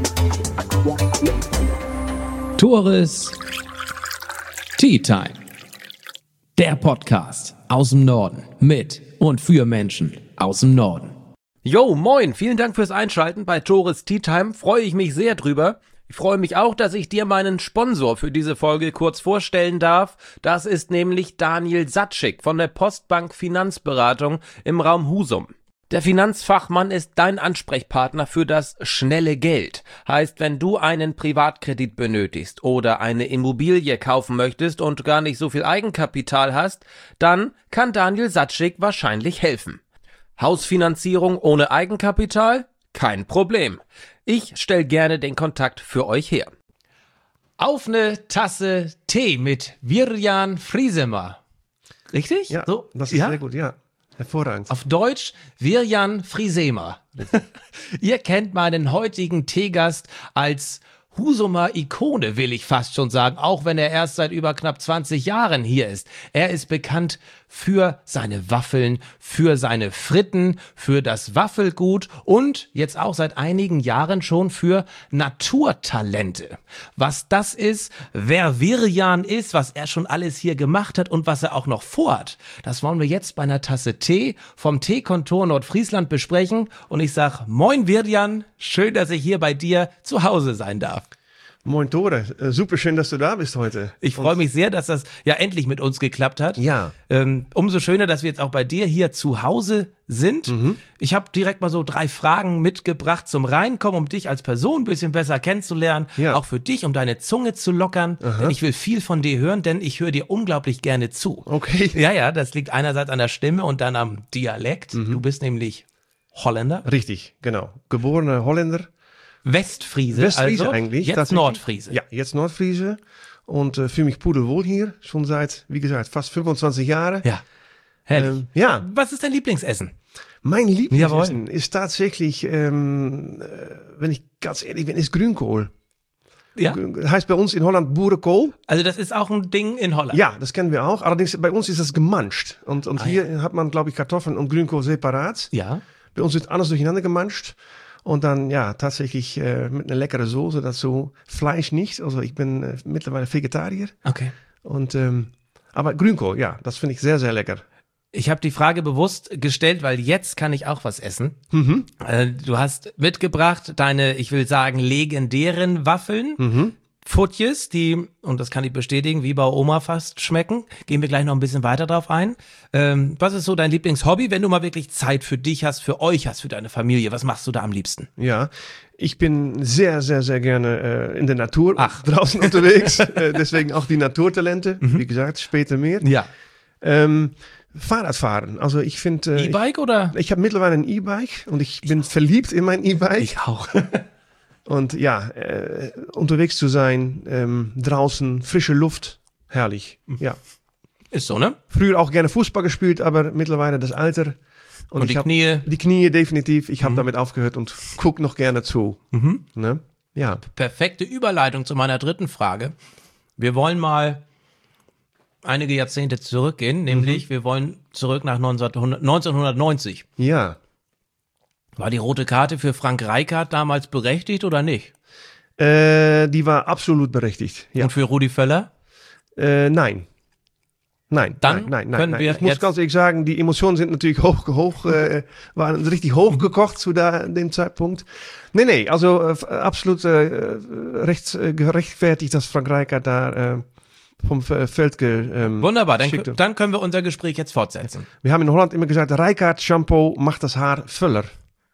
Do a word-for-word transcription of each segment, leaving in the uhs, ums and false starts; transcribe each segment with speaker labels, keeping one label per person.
Speaker 1: Tores Tea Time. Der Podcast aus dem Norden mit und für Menschen aus dem Norden.
Speaker 2: Jo, moin, vielen Dank fürs Einschalten bei Tores Tea Time, freue ich mich sehr drüber. Ich freue mich auch, dass ich dir meinen Sponsor für diese Folge kurz vorstellen darf. Das ist nämlich Daniel Satschik von der Postbank Finanzberatung im Raum Husum. Der Finanzfachmann ist dein Ansprechpartner für das schnelle Geld. Heißt, wenn du einen Privatkredit benötigst oder eine Immobilie kaufen möchtest und gar nicht so viel Eigenkapital hast, dann kann Daniel Satschik wahrscheinlich helfen. Hausfinanzierung ohne Eigenkapital? Kein Problem. Ich stelle gerne den Kontakt für euch her.
Speaker 1: Auf eine Tasse Tee mit Wirjan Friesemer. Richtig?
Speaker 3: Ja,
Speaker 1: so,
Speaker 3: das ist
Speaker 1: ja?
Speaker 3: sehr gut, ja. Hervorragend.
Speaker 1: Auf Deutsch Wirjan Friesemer. Ihr kennt meinen heutigen Teegast als Husumer Ikone, will ich fast schon sagen, auch wenn er erst seit über knapp zwanzig Jahren hier ist. Er ist bekannt für seine Waffeln, für seine Fritten, für das Waffelgut und jetzt auch seit einigen Jahren schon für Naturtalente. Was das ist, wer Wirjan ist, was er schon alles hier gemacht hat und was er auch noch vorhat, das wollen wir jetzt bei einer Tasse Tee vom Teekontor Nordfriesland besprechen. Und ich sag, moin Wirjan, schön, dass ich hier bei dir zu Hause sein darf.
Speaker 3: Moin Tore, äh, super schön, dass du da bist heute.
Speaker 1: Ich freue mich sehr, dass das ja endlich mit uns geklappt hat.
Speaker 3: Ja.
Speaker 1: Ähm, umso schöner, dass wir jetzt auch bei dir hier zu Hause sind. Mhm. Ich habe direkt mal so drei Fragen mitgebracht zum Reinkommen, um dich als Person ein bisschen besser kennenzulernen.
Speaker 3: Ja.
Speaker 1: Auch für dich, um deine Zunge zu lockern.
Speaker 3: Aha.
Speaker 1: Denn ich will viel von dir hören, denn ich höre dir unglaublich gerne zu.
Speaker 3: Okay.
Speaker 1: Ja, ja, das liegt einerseits an der Stimme und dann am Dialekt.
Speaker 3: Mhm.
Speaker 1: Du bist nämlich Holländer.
Speaker 3: Richtig, genau. Geborener Holländer.
Speaker 1: Westfriese,
Speaker 3: Westfriese
Speaker 1: also
Speaker 3: eigentlich.
Speaker 1: jetzt Nordfriese.
Speaker 3: Ja, jetzt Nordfriese. Und äh, fühle mich pudelwohl hier. Schon seit, wie gesagt, fast fünfundzwanzig Jahren.
Speaker 1: Ja, herrlich.
Speaker 3: Ähm, ja.
Speaker 1: Was ist dein Lieblingsessen?
Speaker 3: Mein Lieblingsessen
Speaker 1: Jawohl.
Speaker 3: ist tatsächlich, ähm, äh, wenn ich ganz ehrlich bin, ist Grünkohl.
Speaker 1: Ja.
Speaker 3: Heißt bei uns in Holland Boerenkool.
Speaker 1: Also das ist auch ein Ding in Holland.
Speaker 3: Ja, das kennen wir auch. Allerdings bei uns ist das gemanscht. Und, und
Speaker 1: Ah,
Speaker 3: hier
Speaker 1: ja.
Speaker 3: hat man, glaube ich, Kartoffeln und Grünkohl separat.
Speaker 1: Ja.
Speaker 3: Bei uns wird alles durcheinander gemanscht. Und dann, ja, tatsächlich äh, mit einer leckeren Soße dazu. Fleisch nicht. Also ich bin äh, mittlerweile Vegetarier.
Speaker 1: Okay.
Speaker 3: Und, ähm, aber Grünkohl, ja, das finde ich sehr, sehr lecker.
Speaker 1: Ich habe die Frage bewusst gestellt, weil jetzt kann ich auch was essen.
Speaker 3: Mhm.
Speaker 1: Äh, du hast mitgebracht deine, ich will sagen, legendären Waffeln.
Speaker 3: Mhm.
Speaker 1: Futjes, die, und das kann ich bestätigen, wie bei Oma fast schmecken. Gehen wir gleich noch ein bisschen weiter drauf ein. Ähm, was ist so dein Lieblingshobby, wenn du mal wirklich Zeit für dich hast, für euch hast, für deine Familie? Was machst du da am liebsten?
Speaker 3: Ja, ich bin sehr, sehr, sehr gerne äh, in der Natur
Speaker 1: Ach.
Speaker 3: draußen unterwegs. äh, deswegen auch die Naturtalente.
Speaker 1: Mhm.
Speaker 3: Wie gesagt, später mehr.
Speaker 1: Ja.
Speaker 3: Ähm, Fahrradfahren. Also ich finde... Äh,
Speaker 1: E-Bike oder?
Speaker 3: Ich, ich habe mittlerweile ein E-Bike und ich bin verliebt in mein E-Bike.
Speaker 1: Ich auch.
Speaker 3: Und ja, äh, unterwegs zu sein, ähm, draußen, frische Luft, herrlich. Ja.
Speaker 1: Ist so, ne?
Speaker 3: Früher auch gerne Fußball gespielt, aber mittlerweile das Alter.
Speaker 1: Und
Speaker 3: ich
Speaker 1: die
Speaker 3: hab-
Speaker 1: Knie?
Speaker 3: Die Knie definitiv. Ich habe
Speaker 1: Mhm.
Speaker 3: damit aufgehört und guck noch gerne zu.
Speaker 1: Mhm.
Speaker 3: Ne? Ja.
Speaker 1: Perfekte Überleitung zu meiner dritten Frage. Wir wollen mal einige Jahrzehnte zurückgehen, nämlich wir wollen zurück nach neunzehnhundertneunzig.
Speaker 3: Ja.
Speaker 1: War die rote Karte für Frank Rijkaard damals berechtigt oder nicht?
Speaker 3: Äh, die war absolut berechtigt. Ja.
Speaker 1: Und für Rudi Völler?
Speaker 3: Äh, nein. Nein,
Speaker 1: Dann
Speaker 3: nein, nein, nein.
Speaker 1: können
Speaker 3: nein.
Speaker 1: wir
Speaker 3: Ich muss
Speaker 1: jetzt-
Speaker 3: ganz ehrlich sagen, die Emotionen sind natürlich hoch, hoch, äh, waren richtig hochgekocht zu da, dem Zeitpunkt. Nee, nee, also äh, absolut äh, recht, äh, gerechtfertigt, dass Frank Rijkaard da äh, vom F- Feld ge, ähm,
Speaker 1: Wunderbar, dann,
Speaker 3: schickte.
Speaker 1: dann können wir unser Gespräch jetzt fortsetzen.
Speaker 3: Wir haben in Holland immer gesagt, Rijkaard-Shampoo macht das Haar Füller.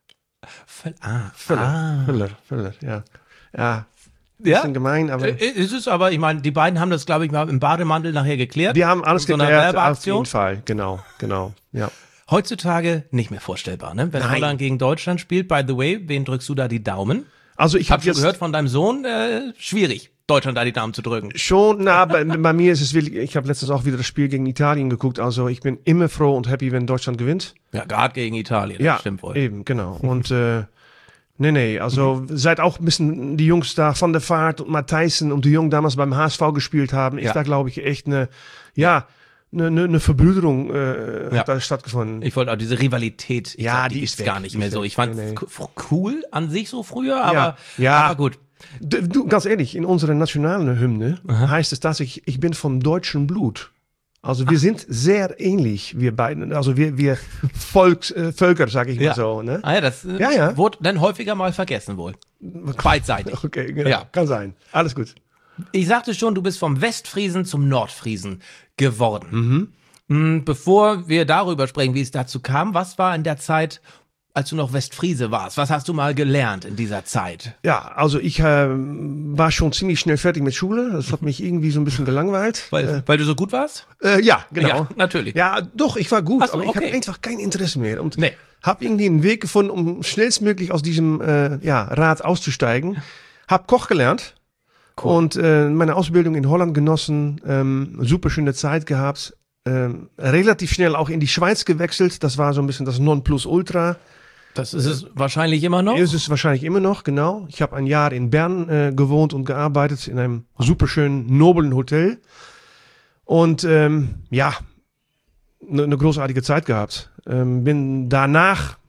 Speaker 1: Völl- Ah,
Speaker 3: Füller,
Speaker 1: ah.
Speaker 3: Füller, Füller, ja. Ja,
Speaker 1: Ja,
Speaker 3: bisschen gemein, aber
Speaker 1: äh, ist es aber, ich meine, die beiden haben das, glaube ich, mal im Bademantel nachher geklärt.
Speaker 3: wir haben alles
Speaker 1: in so einer
Speaker 3: geklärt, auf
Speaker 1: Werbeaktion.
Speaker 3: jeden Fall. Genau, genau, ja.
Speaker 1: Heutzutage nicht mehr vorstellbar, ne? Wenn
Speaker 3: Nein.
Speaker 1: Holland gegen Deutschland spielt, by the way, wen drückst du da die Daumen?
Speaker 3: Also ich
Speaker 1: Ich habe
Speaker 3: habe
Speaker 1: schon
Speaker 3: jetzt
Speaker 1: gehört von deinem Sohn, äh, schwierig, Deutschland da die Daumen zu drücken.
Speaker 3: schon, na, bei, bei mir ist es wirklich, ich habe letztens auch wieder das Spiel gegen Italien geguckt, also ich bin immer froh und happy, wenn Deutschland gewinnt.
Speaker 1: Ja, gerade gegen Italien,
Speaker 3: Ja,
Speaker 1: das stimmt wohl.
Speaker 3: eben, genau. Und äh, nee, nee, also seit auch ein bisschen die Jungs da von der Vaart und Matthijssen und die Jungen damals beim H S V gespielt haben, ist
Speaker 1: Ja.
Speaker 3: da glaube ich echt eine, ja, eine, eine, eine Verbrüderung äh,
Speaker 1: Ja.
Speaker 3: hat da stattgefunden.
Speaker 1: Ich wollte auch diese Rivalität, ich
Speaker 3: Ja,
Speaker 1: sag,
Speaker 3: die
Speaker 1: die
Speaker 3: ist
Speaker 1: ist
Speaker 3: weg,
Speaker 1: gar nicht
Speaker 3: die
Speaker 1: mehr
Speaker 3: ist
Speaker 1: so.
Speaker 3: weg.
Speaker 1: Ich fand
Speaker 3: Nee, nee.
Speaker 1: cool an sich so früher, aber,
Speaker 3: ja.
Speaker 1: aber gut.
Speaker 3: D- Du, ganz ehrlich, in unserer nationalen Hymne heißt es tatsächlich, ich bin vom deutschen Blut. Also wir sind sehr ähnlich, wir beiden. Also wir, wir Volks, äh, Völker, sag ich mal
Speaker 1: Ja.
Speaker 3: so. Ne?
Speaker 1: Ah ja, das äh,
Speaker 3: Ja, ja.
Speaker 1: wurde dann häufiger mal vergessen wohl. Beidseitig.
Speaker 3: Okay, genau.
Speaker 1: Ja.
Speaker 3: Kann sein. Alles gut.
Speaker 1: Ich sagte schon, du bist vom Westfriesen zum Nordfriesen geworden. Mhm. Bevor wir darüber sprechen, wie es dazu kam, was war in der Zeit, als du noch Westfriese warst? Was hast du mal gelernt in dieser Zeit?
Speaker 3: Ja, also ich äh, war schon ziemlich schnell fertig mit Schule. Das hat mich irgendwie so ein bisschen gelangweilt.
Speaker 1: Weil,
Speaker 3: äh,
Speaker 1: weil du so gut warst?
Speaker 3: äh, ja, genau.
Speaker 1: Ja, natürlich.
Speaker 3: Ja, doch, ich war gut,
Speaker 1: Ach so,
Speaker 3: aber ich
Speaker 1: okay.
Speaker 3: hatte einfach kein Interesse mehr. Und
Speaker 1: Nee.
Speaker 3: habe irgendwie einen Weg gefunden, um schnellstmöglich aus diesem äh, ja, Rad auszusteigen. Hab Koch gelernt und äh, meine Ausbildung in Holland genossen. Ähm, super schöne Zeit gehabt. Ähm, relativ schnell auch in die Schweiz gewechselt. Das war so ein bisschen das Nonplusultra.
Speaker 1: Das ist es wahrscheinlich immer noch.
Speaker 3: Ist es wahrscheinlich immer noch, genau. Ich habe ein Jahr in Bern äh, gewohnt und gearbeitet in einem superschönen, noblen Hotel. Und ähm, ja, eine ne großartige Zeit gehabt. Ähm, bin danach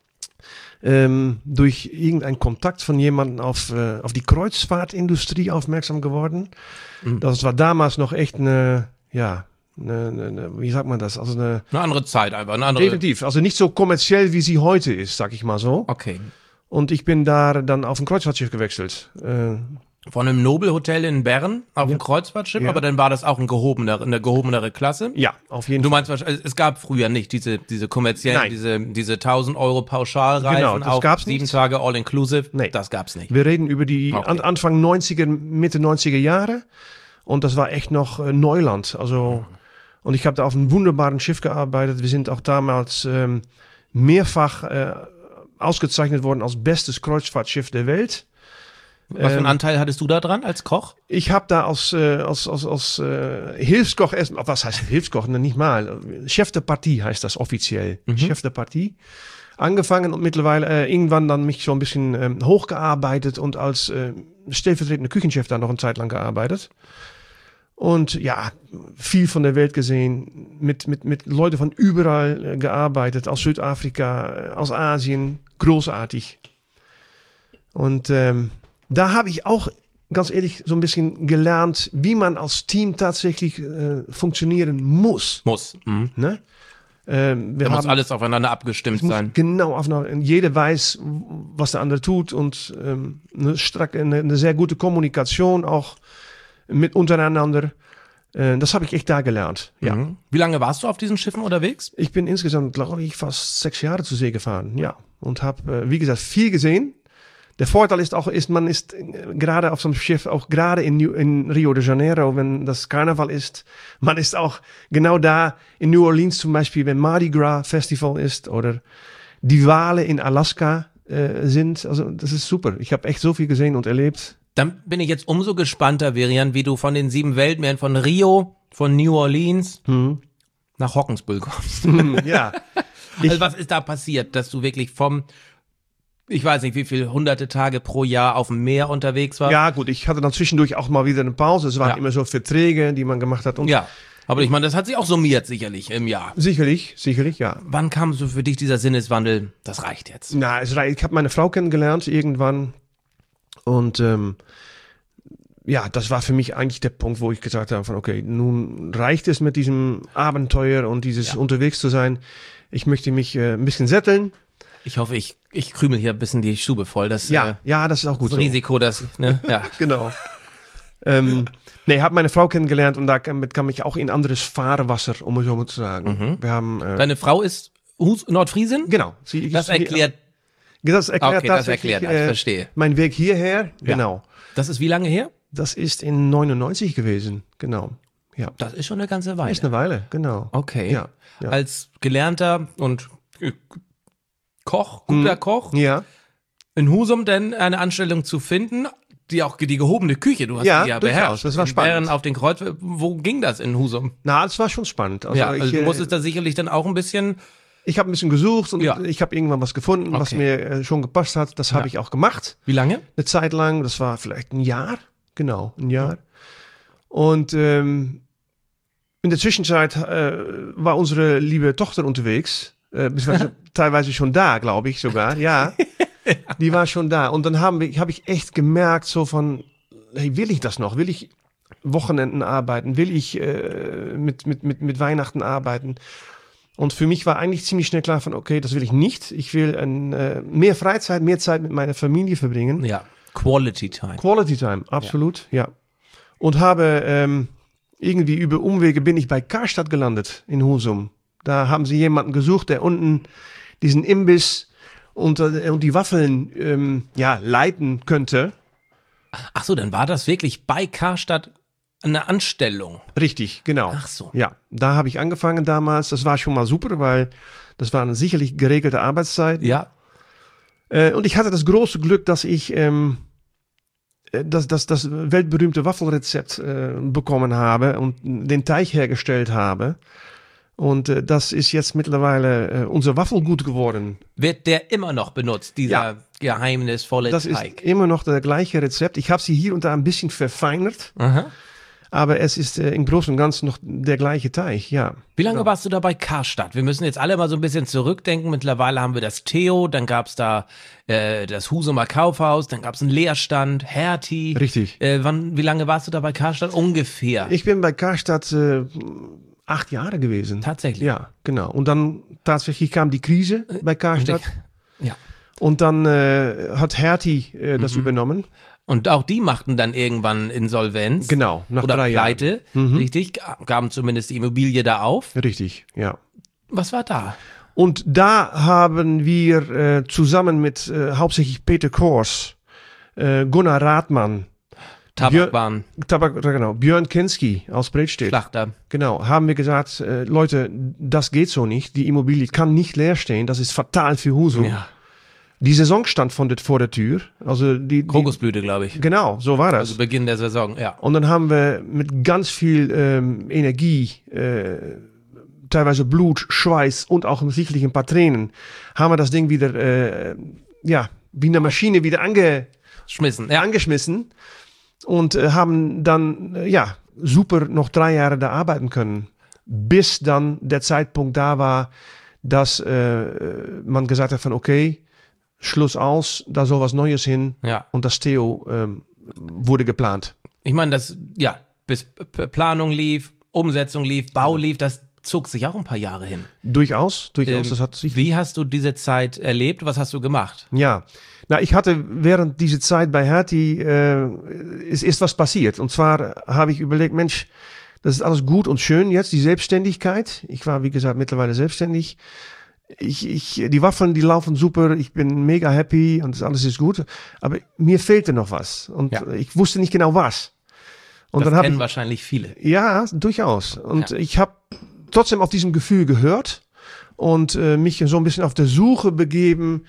Speaker 3: ähm, durch irgendeinen Kontakt von jemandem auf, äh, auf die Kreuzfahrtindustrie aufmerksam geworden.
Speaker 1: Mhm.
Speaker 3: Das war damals noch echt eine, ja, eine, eine, eine, wie sagt man das? Also eine,
Speaker 1: Eine andere Zeit einfach, eine andere.
Speaker 3: definitiv, also nicht so kommerziell, wie sie heute ist, sag ich mal so.
Speaker 1: Okay.
Speaker 3: Und ich bin da dann auf ein Kreuzfahrtschiff gewechselt. Äh,
Speaker 1: Von einem Nobelhotel in Bern auf ein Kreuzfahrtschiff,
Speaker 3: Ja.
Speaker 1: aber dann war das auch ein gehobener, eine gehobenere Klasse.
Speaker 3: ja, auf jeden
Speaker 1: Du
Speaker 3: Fall.
Speaker 1: meinst wahrscheinlich, es gab früher nicht diese, diese kommerziellen,
Speaker 3: Nein.
Speaker 1: diese, diese tausend Euro Pauschalreisen
Speaker 3: Genau, das
Speaker 1: auf
Speaker 3: gab's
Speaker 1: sieben
Speaker 3: nicht.
Speaker 1: Tage All-Inclusive.
Speaker 3: Nee.
Speaker 1: Das gab's nicht.
Speaker 3: Wir reden über die
Speaker 1: Okay.
Speaker 3: an, Anfang neunziger, Mitte neunziger Jahre. Und das war echt noch äh, Neuland. Also, und ich habe da auf einem wunderbaren Schiff gearbeitet. Wir sind auch damals ähm, mehrfach äh, ausgezeichnet worden als bestes Kreuzfahrtschiff der Welt.
Speaker 1: Was für einen Anteil hattest du da dran als Koch?
Speaker 3: Ich habe da als, äh, als, als, als äh, Hilfskoch erst, was heißt Hilfskoch? Ne, nicht mal. Chef de Partie heißt das offiziell. Chef de Partie. Angefangen und mittlerweile äh, irgendwann dann mich so ein bisschen ähm, hochgearbeitet und als äh, stellvertretender Küchenchef da noch eine Zeit lang gearbeitet. Und ja, viel von der Welt gesehen, mit, mit, mit Leuten von überall äh, gearbeitet, aus Südafrika, äh, aus Asien, großartig. Und ähm, da habe ich auch, ganz ehrlich, so ein bisschen gelernt, wie man als Team tatsächlich äh, funktionieren muss.
Speaker 1: Muss. Mhm.
Speaker 3: Ne? Ähm, wir
Speaker 1: Da muss
Speaker 3: haben
Speaker 1: alles aufeinander abgestimmt
Speaker 3: muss
Speaker 1: sein.
Speaker 3: genau auf jeder weiß, was der andere tut und ähm, eine, strack, eine, eine sehr gute Kommunikation auch mit untereinander. Äh, das habe ich echt da gelernt. Ja.
Speaker 1: Mhm. Wie lange warst du auf diesen Schiffen unterwegs?
Speaker 3: Ich bin insgesamt, glaube ich, fast sechs Jahre zur See gefahren. Ja. Und habe, äh, wie gesagt, viel gesehen. Der Vorteil ist auch, ist, man ist äh, gerade auf so einem Schiff, auch gerade in, New- in Rio de Janeiro, wenn das Karneval ist, man ist auch genau da in New Orleans zum Beispiel, wenn Mardi Gras Festival ist oder die Wale in Alaska äh, sind. Also das ist super. Ich habe echt so viel gesehen und erlebt.
Speaker 1: Dann bin ich jetzt umso gespannter, Verian, wie du von den sieben Weltmeeren, von Rio, von New Orleans nach Hockensbull kommst.
Speaker 3: Ja.
Speaker 1: Also was ist da passiert, dass du wirklich vom, ich weiß nicht, wie viele hunderte Tage pro Jahr auf dem Meer unterwegs warst?
Speaker 3: Ja, gut, ich hatte dann zwischendurch auch mal wieder eine Pause. Es waren
Speaker 1: Ja.
Speaker 3: immer so Verträge, die man gemacht hat. Und
Speaker 1: Ja, aber ich meine, das hat sich auch summiert sicherlich im Jahr.
Speaker 3: Sicherlich, sicherlich, ja.
Speaker 1: Wann kam so für dich dieser Sinneswandel, das reicht jetzt?
Speaker 3: Na, es, rei- ich habe meine Frau kennengelernt irgendwann. Und ähm, ja, das war für mich eigentlich der Punkt, wo ich gesagt habe, von, okay, nun reicht es mit diesem Abenteuer und dieses
Speaker 1: Ja.
Speaker 3: unterwegs zu sein. Ich möchte mich äh, ein bisschen sätteln.
Speaker 1: Ich hoffe, ich, ich krümel hier ein bisschen die Stube voll. Das
Speaker 3: Ja,
Speaker 1: äh,
Speaker 3: ja, das ist auch gut
Speaker 1: das
Speaker 3: so.
Speaker 1: Risiko, dass, ne, ja.
Speaker 3: Genau. ähm, nee, habe meine Frau kennengelernt und damit kam ich auch in anderes Fahrwasser, um es so mal zu sagen. Wir haben, äh,
Speaker 1: Deine Frau ist Hus Nordfriesin?
Speaker 3: genau. Sie,
Speaker 1: Das erklärt,
Speaker 3: das erklärt
Speaker 1: okay, das
Speaker 3: tatsächlich,
Speaker 1: erklärt, das,
Speaker 3: äh,
Speaker 1: verstehe.
Speaker 3: mein Weg hierher. Genau.
Speaker 1: Das ist wie lange her?
Speaker 3: Das ist in neunundneunzig gewesen. Genau. Ja.
Speaker 1: Das ist schon eine ganze Weile.
Speaker 3: Ist eine Weile, genau.
Speaker 1: Okay.
Speaker 3: Ja, ja.
Speaker 1: Als gelernter und äh, Koch, guter Koch,
Speaker 3: Ja,
Speaker 1: in Husum denn eine Anstellung zu finden, die auch die gehobene Küche, du hast
Speaker 3: Ja,
Speaker 1: die ja
Speaker 3: durchaus,
Speaker 1: beherrscht.
Speaker 3: das war
Speaker 1: In
Speaker 3: spannend.
Speaker 1: Bern auf den Kreuz, wo ging das in Husum?
Speaker 3: na, das war schon spannend. Also
Speaker 1: ja,
Speaker 3: ich,
Speaker 1: also du
Speaker 3: äh,
Speaker 1: musstest da sicherlich dann auch ein bisschen,
Speaker 3: ich habe ein bisschen gesucht und
Speaker 1: Ja.
Speaker 3: ich habe irgendwann was gefunden, was
Speaker 1: Okay.
Speaker 3: mir äh, schon gepasst hat. Das habe
Speaker 1: Ja.
Speaker 3: ich auch gemacht.
Speaker 1: wie lange?
Speaker 3: Eine Zeit lang, das war vielleicht ein Jahr. Genau, ein Jahr. Und ähm, in der Zwischenzeit äh, war unsere liebe Tochter unterwegs, äh, beziehungsweise teilweise schon da, glaube ich sogar, ja. Die war schon da. Und dann haben wir, habe ich echt gemerkt, so von, hey, will ich das noch? Will ich Wochenenden arbeiten? Will ich äh, mit, mit, mit, mit Weihnachten arbeiten? Und für mich war eigentlich ziemlich schnell klar von, okay, das will ich nicht. Ich will ein, äh, mehr Freizeit, mehr Zeit mit meiner Familie verbringen.
Speaker 1: Ja, Quality Time.
Speaker 3: Quality Time, absolut, ja. ja. Und habe ähm, irgendwie über Umwege bin ich bei Karstadt gelandet in Husum. Da haben sie jemanden gesucht, der unten diesen Imbiss und, äh, und die Waffeln ähm, ja, leiten könnte.
Speaker 1: Ach so, dann war das wirklich bei Karstadt eine Anstellung.
Speaker 3: Richtig, genau.
Speaker 1: Ach so.
Speaker 3: Ja, da habe ich angefangen damals. Das war schon mal super, weil das war eine sicherlich geregelte Arbeitszeit.
Speaker 1: Ja.
Speaker 3: Äh, und ich hatte das große Glück, dass ich ähm, das, das, das weltberühmte Waffelrezept äh, bekommen habe und den Teig hergestellt habe. Und äh, das ist jetzt mittlerweile äh, unser Waffelgut geworden.
Speaker 1: Wird der immer noch benutzt, dieser
Speaker 3: Ja.
Speaker 1: geheimnisvolle
Speaker 3: Das
Speaker 1: Teig?
Speaker 3: ist immer noch das gleiche Rezept. Ich habe sie hier und da ein bisschen verfeinert,
Speaker 1: Aha.
Speaker 3: aber es ist äh, im Großen und Ganzen noch der gleiche Teig, ja.
Speaker 1: Wie lange warst du da bei Karstadt? Wir müssen jetzt alle mal so ein bisschen zurückdenken. Mittlerweile haben wir das Theo, dann gab's da äh, das Husumer Kaufhaus, dann gab's einen Leerstand, Hertie.
Speaker 3: Richtig.
Speaker 1: Äh, wann, wie lange warst du da bei Karstadt? Ungefähr.
Speaker 3: Ich bin bei Karstadt äh, acht Jahre gewesen.
Speaker 1: Tatsächlich?
Speaker 3: Ja, genau. Und dann tatsächlich kam die Krise bei Karstadt.
Speaker 1: Ja.
Speaker 3: Und dann äh, hat Hertie äh, das
Speaker 1: Mhm.
Speaker 3: übernommen.
Speaker 1: Und auch die machten dann irgendwann Insolvenz.
Speaker 3: Genau, nach
Speaker 1: Oder
Speaker 3: drei Jahren.
Speaker 1: Pleite, richtig? Gaben zumindest die Immobilie da auf.
Speaker 3: Richtig, ja.
Speaker 1: Was war da?
Speaker 3: Und da haben wir äh, zusammen mit äh, hauptsächlich Peter Kors, äh, Gunnar Rathmann,
Speaker 1: Tabakbahn,
Speaker 3: Tabak, genau, Björn Kinski aus Bredstedt.
Speaker 1: Schlachter.
Speaker 3: Genau, haben wir gesagt, äh, Leute, das geht so nicht. Die Immobilie kann nicht leer stehen. Das ist fatal für Husum.
Speaker 1: Ja.
Speaker 3: Die Saison stand von der, vor der Tür. Also die, die
Speaker 1: Krokusblüte, glaube ich.
Speaker 3: Genau, so war das.
Speaker 1: Also Beginn der Saison, ja.
Speaker 3: Und dann haben wir mit ganz viel ähm, Energie, äh, teilweise Blut, Schweiß und auch sicherlich ein paar Tränen, haben wir das Ding wieder, äh, ja, wie eine Maschine wieder ange,
Speaker 1: Schmissen, ja.
Speaker 3: angeschmissen und äh, haben dann, äh, ja, super noch drei Jahre da arbeiten können, bis dann der Zeitpunkt da war, dass äh, man gesagt hat von, okay, Schluss aus, da soll was Neues hin
Speaker 1: Ja.
Speaker 3: und das Theo ähm, wurde geplant.
Speaker 1: Ich meine, das, ja, bis P- Planung lief, Umsetzung lief, Bau lief, das zog sich auch ein paar Jahre hin.
Speaker 3: Durchaus, durchaus,
Speaker 1: Ähm,
Speaker 3: das hat sich...
Speaker 1: Wie hast du diese Zeit erlebt? Was hast du gemacht?
Speaker 3: Ja, na, ich hatte während dieser Zeit bei Hertie, äh, ist, ist was passiert. Und zwar habe ich überlegt, Mensch, das ist alles gut und schön jetzt, die Selbstständigkeit. Ich war, wie gesagt, mittlerweile selbstständig. Ich, ich, die Waffeln, die laufen super, ich bin mega happy und alles ist gut. Aber mir fehlte noch was. Und
Speaker 1: Ja.
Speaker 3: ich wusste nicht genau was. Und
Speaker 1: Das
Speaker 3: dann habe
Speaker 1: kennen
Speaker 3: ich,
Speaker 1: wahrscheinlich viele.
Speaker 3: ja, durchaus. Und
Speaker 1: Ja.
Speaker 3: ich habe trotzdem auf diesem Gefühl gehört und äh, mich so ein bisschen auf der Suche begeben,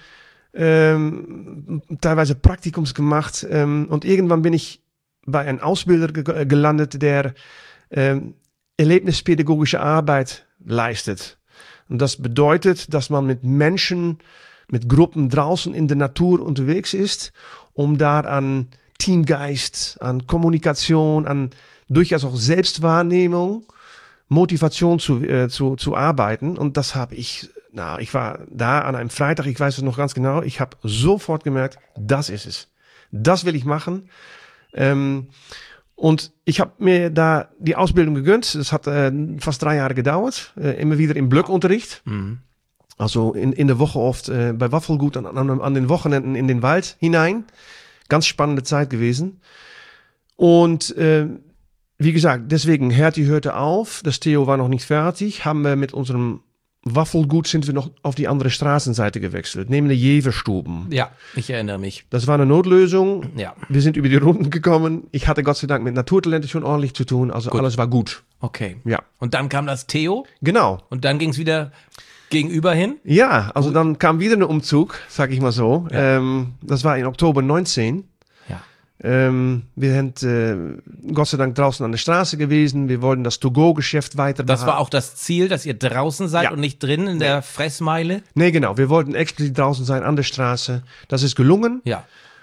Speaker 3: ähm, teilweise Praktikums gemacht. Ähm, und irgendwann bin ich bei einem Ausbilder ge gelandet, der ähm, erlebnispädagogische Arbeit leistet. Und das bedeutet, dass man mit Menschen, mit Gruppen draußen in der Natur unterwegs ist, um da an Teamgeist, an Kommunikation, an durchaus auch Selbstwahrnehmung, Motivation zu, äh, zu, zu arbeiten. Und das habe ich, na, ich war da an einem Freitag, ich weiß es noch ganz genau, ich habe sofort gemerkt, das ist es. Das will ich machen. Ähm, und ich habe mir da die Ausbildung gegönnt. Das hat äh, fast drei Jahre gedauert. Äh, immer wieder im Blöckunterricht.
Speaker 1: Mhm.
Speaker 3: Also in, in der Woche oft äh, bei Waffelgut, an, an, an den Wochenenden in den Wald hinein. Ganz spannende Zeit gewesen. Und äh, wie gesagt, deswegen, Hertie hörte auf. Das Theo war noch nicht fertig. Haben wir mit unserem Waffelgut sind wir noch auf die andere Straßenseite gewechselt. Neben der Jeverstuben.
Speaker 1: Ja, ich erinnere mich.
Speaker 3: Das war eine Notlösung.
Speaker 1: Ja,
Speaker 3: Wir sind über die Runden gekommen. Ich hatte Gott sei Dank mit Naturtalente schon ordentlich zu tun. Also
Speaker 1: Gut.
Speaker 3: alles war gut.
Speaker 1: okay.
Speaker 3: Ja,
Speaker 1: Und dann kam das Theo
Speaker 3: genau.
Speaker 1: und dann ging es wieder gegenüber hin.
Speaker 3: Ja, also dann kam wieder ein Umzug, sag ich mal so.
Speaker 1: Ja.
Speaker 3: Ähm, das war in Oktober neunzehn.
Speaker 1: Ja.
Speaker 3: Ähm, wir sind äh, Gott sei Dank draußen an der Straße gewesen. Wir wollten das To-Go-Geschäft weiter
Speaker 1: Das war
Speaker 3: behalten.
Speaker 1: auch das Ziel, dass ihr draußen seid
Speaker 3: Ja.
Speaker 1: und nicht drin in der Fressmeile.
Speaker 3: Nee, genau. Wir wollten explizit draußen sein an der Straße. Das ist gelungen.
Speaker 1: Ja.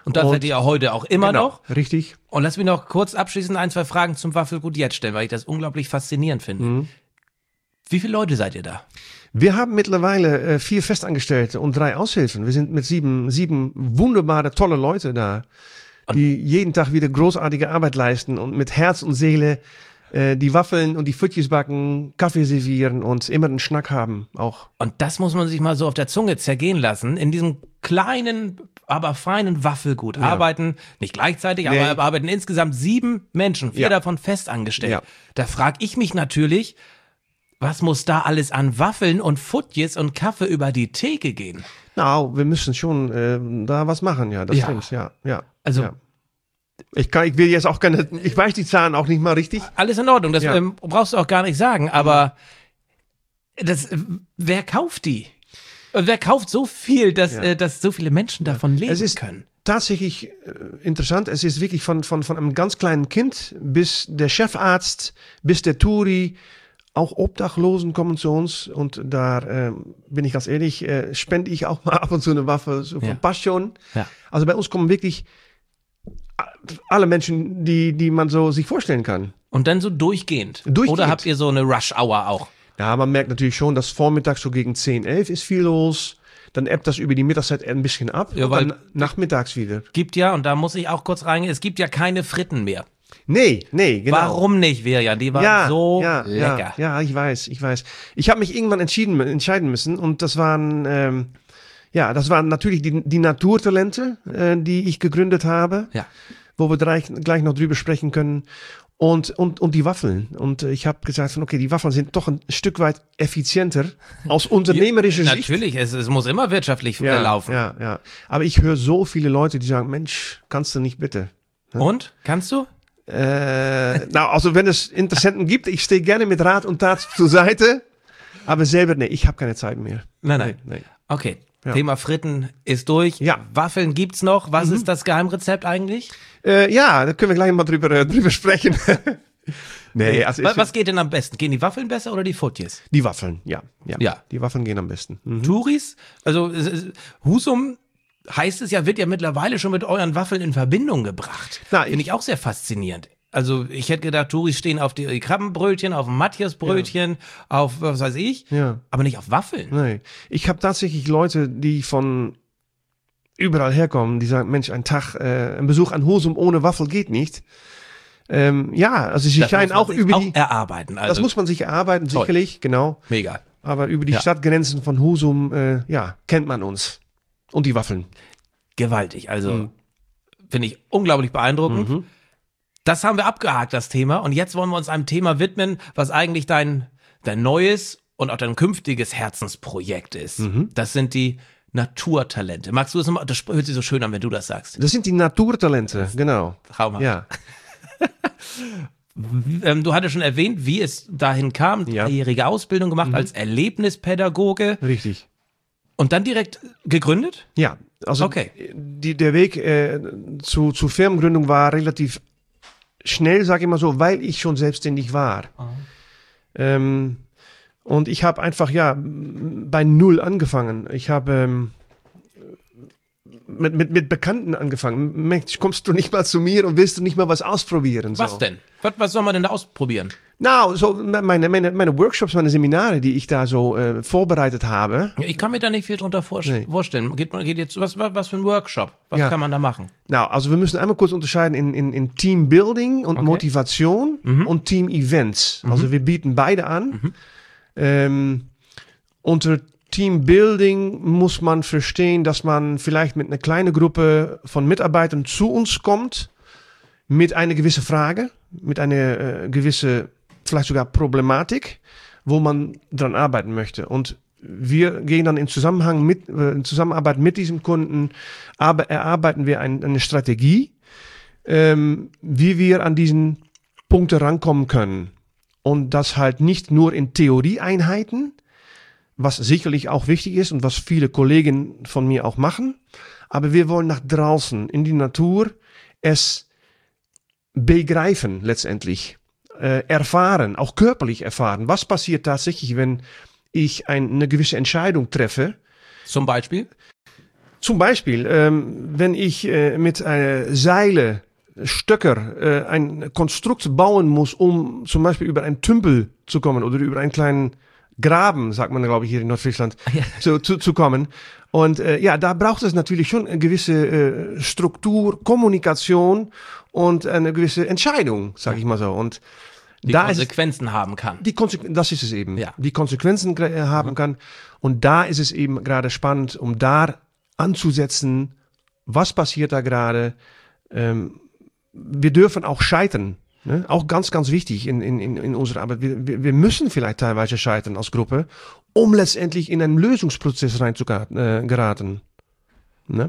Speaker 1: Und das
Speaker 3: Und-
Speaker 1: seid ihr ja heute auch immer
Speaker 3: Genau,
Speaker 1: noch.
Speaker 3: richtig.
Speaker 1: Und lass mich noch kurz abschließend ein, zwei Fragen zum Waffelgut jetzt stellen, weil ich das unglaublich faszinierend finde.
Speaker 3: Mhm.
Speaker 1: Wie viele Leute seid ihr da?
Speaker 3: Wir haben mittlerweile äh, vier Festangestellte und drei Aushilfen. Wir sind mit sieben, sieben wunderbare, tolle Leute da, die jeden Tag wieder großartige Arbeit leisten und mit Herz und Seele äh, die Waffeln und die Pfütjes backen, Kaffee servieren und immer einen Schnack haben auch.
Speaker 1: Und das muss man sich mal so auf der Zunge zergehen lassen. In diesem kleinen, aber feinen Waffelgut arbeiten, nicht gleichzeitig,
Speaker 3: Nee.
Speaker 1: aber arbeiten insgesamt sieben Menschen, vier
Speaker 3: Ja.
Speaker 1: davon festangestellt.
Speaker 3: Ja.
Speaker 1: Da frage ich mich natürlich, was muss da alles an Waffeln und Futjes und Kaffee über die Theke gehen?
Speaker 3: Na, wir müssen schon äh, da was machen, ja, das
Speaker 1: Ja.
Speaker 3: stimmt, ja, ja.
Speaker 1: Also-
Speaker 3: ja. Ich, kann, ich will jetzt auch keine, ich weiß die Zahlen auch nicht mal richtig.
Speaker 1: Alles in Ordnung, das
Speaker 3: Ja.
Speaker 1: ähm, brauchst du auch gar nicht sagen, aber das, äh, wer kauft die? Und wer kauft so viel, dass,
Speaker 3: Ja.
Speaker 1: äh, dass so viele Menschen davon leben
Speaker 3: Es ist
Speaker 1: können?
Speaker 3: tatsächlich äh, interessant. Es ist wirklich von, von, von einem ganz kleinen Kind bis der Chefarzt, bis der Touri, auch Obdachlosen kommen zu uns. Und da ähm, bin ich ganz ehrlich, äh, spende ich auch mal ab und zu eine Waffe so von
Speaker 1: Ja.
Speaker 3: Passion.
Speaker 1: Ja.
Speaker 3: Also bei uns kommen wirklich alle Menschen, die, die man so sich vorstellen kann.
Speaker 1: Und dann so durchgehend.
Speaker 3: Durchgehend.
Speaker 1: Oder habt ihr so eine Rush-Hour auch?
Speaker 3: Ja, man merkt natürlich schon, dass vormittags so gegen zehn, elf ist viel los. Dann ebbt das über die Mittagszeit ein bisschen ab.
Speaker 1: Ja,
Speaker 3: und
Speaker 1: weil-
Speaker 3: dann nachmittags wieder.
Speaker 1: Gibt ja, und da muss ich auch kurz reingehen, es gibt ja keine Fritten mehr.
Speaker 3: Nee, nee, genau.
Speaker 1: Warum nicht, Virjan? Die waren so
Speaker 3: ja,
Speaker 1: lecker.
Speaker 3: Ja, ja, ich weiß, ich weiß. Ich habe mich irgendwann entschieden, entscheiden müssen und das waren, ähm, ja, das waren natürlich die, die Naturtalente, äh, die ich gegründet habe,
Speaker 1: Ja.
Speaker 3: wo wir gleich, gleich noch drüber sprechen können. Und, und, und die Waffeln. Und äh, ich habe gesagt, von, okay, die Waffeln sind doch ein Stück weit effizienter aus unternehmerischer Sicht.
Speaker 1: Natürlich, es, es muss immer wirtschaftlich äh,
Speaker 3: Ja,
Speaker 1: laufen.
Speaker 3: ja, ja. Aber ich höre so viele Leute, die sagen, Mensch, kannst du nicht bitte?
Speaker 1: Und? Kannst du?
Speaker 3: Äh, nou, also wenn es Interessenten gibt, ich stehe gerne mit Rat und Tat zur Seite. Aber selber, nee, ich habe keine Zeit mehr.
Speaker 1: Nein, nein.
Speaker 3: Nee, nee.
Speaker 1: Okay.
Speaker 3: Ja.
Speaker 1: Thema Fritten ist durch.
Speaker 3: Ja.
Speaker 1: Waffeln gibt's noch. Was ist das Geheimrezept eigentlich?
Speaker 3: Äh, ja, da können wir gleich mal drüber, äh, drüber sprechen. nee, also
Speaker 1: Was,
Speaker 3: ich,
Speaker 1: was geht denn am besten? Gehen die Waffeln besser oder die Futjes?
Speaker 3: die Waffeln, ja, ja.
Speaker 1: Ja.
Speaker 3: Die Waffeln gehen am besten. Mhm.
Speaker 1: Touris? Also es- es- Husum heißt es ja, wird ja mittlerweile schon mit euren Waffeln in Verbindung gebracht.
Speaker 3: Na,
Speaker 1: Finde ich auch sehr faszinierend. Also ich hätte gedacht, Touris stehen auf die Krabbenbrötchen, auf dem Matthiasbrötchen, auf was weiß ich,
Speaker 3: Ja.
Speaker 1: aber nicht auf Waffeln.
Speaker 3: Nee. Ich habe tatsächlich Leute, die von überall herkommen, die sagen, Mensch, ein Tag, äh, ein Besuch an Husum ohne Waffel geht nicht. Ähm, ja, also sie
Speaker 1: Das
Speaker 3: scheinen
Speaker 1: muss man
Speaker 3: auch
Speaker 1: sich
Speaker 3: über
Speaker 1: auch
Speaker 3: die,
Speaker 1: erarbeiten. Also
Speaker 3: das muss man sich erarbeiten,
Speaker 1: Toll.
Speaker 3: sicherlich, genau.
Speaker 1: mega.
Speaker 3: Aber über die
Speaker 1: Ja.
Speaker 3: Stadtgrenzen von Husum, äh, ja, kennt man uns. Und die Waffeln.
Speaker 1: Gewaltig. Also
Speaker 3: Mhm.
Speaker 1: finde ich unglaublich beeindruckend.
Speaker 3: Mhm.
Speaker 1: Das haben wir abgehakt, das Thema. Und jetzt wollen wir uns einem Thema widmen, was eigentlich dein, dein neues und auch dein künftiges Herzensprojekt ist.
Speaker 3: Mhm.
Speaker 1: Das sind die Naturtalente. Magst du das nochmal? Das hört sich so schön an, wenn du das sagst.
Speaker 3: Das sind die Naturtalente, genau.
Speaker 1: Traumhaft.
Speaker 3: Ja,
Speaker 1: Ähm, du hattest schon erwähnt, wie es dahin kam.
Speaker 3: Ja.
Speaker 1: Dreijährige Ausbildung gemacht als Erlebnispädagoge
Speaker 3: richtig.
Speaker 1: und dann direkt gegründet?
Speaker 3: Ja, also
Speaker 1: Okay.
Speaker 3: die, der Weg äh, zu, zu Firmengründung war relativ schnell, sage ich mal so, weil ich schon selbstständig war. Ähm, und ich habe einfach ja m- bei Null angefangen. Ich habe ähm, mit, mit, mit Bekannten angefangen. Mensch, kommst du nicht mal zu mir und willst du nicht mal was ausprobieren? So.
Speaker 1: Was denn? Was, was soll man denn da ausprobieren?
Speaker 3: Nou, so meine, meine, meine Workshops, meine Seminare, die ich da so äh, vorbereitet habe.
Speaker 1: Ich kann mir da nicht viel drunter vor
Speaker 3: Nee.
Speaker 1: vorstellen. Geht, man- geht jetzt, was, was was für ein Workshop? Was
Speaker 3: Ja.
Speaker 1: kann man da machen?
Speaker 3: Nou, also wir müssen einmal kurz unterscheiden in, in, in Teambuilding und
Speaker 1: Okay.
Speaker 3: Motivation und Team-Events. Also wir bieten beide an. Ähm, unter Teambuilding muss man verstehen, dass man vielleicht mit einer kleinen Gruppe von Mitarbeitern zu uns kommt mit einer gewissen Frage, mit einer äh, gewissen, vielleicht sogar Problematik, wo man dran arbeiten möchte. Und wir gehen dann in Zusammenhang mit, äh, in Zusammenarbeit mit diesem Kunden, aber erarbeiten wir ein, eine Strategie, ähm, wie wir an diesen Punkte rankommen können. Und das halt nicht nur in Theorieeinheiten, was sicherlich auch wichtig ist und was viele Kollegen von mir auch machen, aber wir wollen nach draußen in die Natur es begreifen letztendlich, äh, erfahren, auch körperlich erfahren. Was passiert tatsächlich, wenn ich ein, eine gewisse Entscheidung treffe?
Speaker 1: Zum Beispiel?
Speaker 3: Zum Beispiel, ähm, wenn ich äh, mit äh, Seile, Stöcker äh, ein Konstrukt bauen muss, um zum Beispiel über einen Tümpel zu kommen oder über einen kleinen Graben, sagt man, glaube ich, hier in Nordfriesland, ja. zu, zu, zu kommen. Und äh, ja, da braucht es natürlich schon eine gewisse äh, Struktur, Kommunikation und eine gewisse Entscheidung, sage ich mal so. Und
Speaker 1: die
Speaker 3: da
Speaker 1: Konsequenzen es, haben kann.
Speaker 3: Die Konsequ- das ist es eben.
Speaker 1: Ja.
Speaker 3: Die Konsequenzen äh, haben mhm. kann. Und da ist es eben gerade spannend, um da anzusetzen, was passiert da gerade. Ähm, wir dürfen auch scheitern. Ne? Auch ganz, ganz wichtig in, in, in unserer Arbeit. Wir, wir müssen vielleicht teilweise scheitern als Gruppe, um letztendlich in einen Lösungsprozess reinzugeraten. Ne?